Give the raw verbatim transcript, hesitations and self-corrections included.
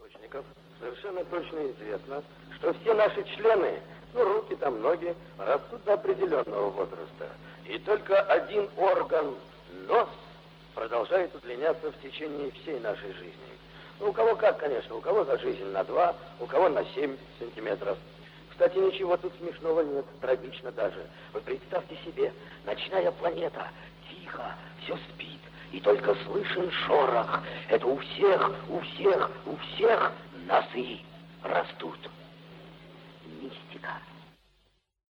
источников совершенно точно известно, что все наши члены, ну, руки там, ноги, растут до определенного возраста. И только один орган, нос, продолжает удлиняться в течение всей нашей жизни. Ну, у кого как, конечно, у кого за жизнь на два, у кого на семь сантиметров. Кстати, ничего тут смешного нет, трагично даже. Вы представьте себе, ночная планета, тихо, все спит, и только слышен шорох. Это у всех, у всех, у всех носы растут. Мистика.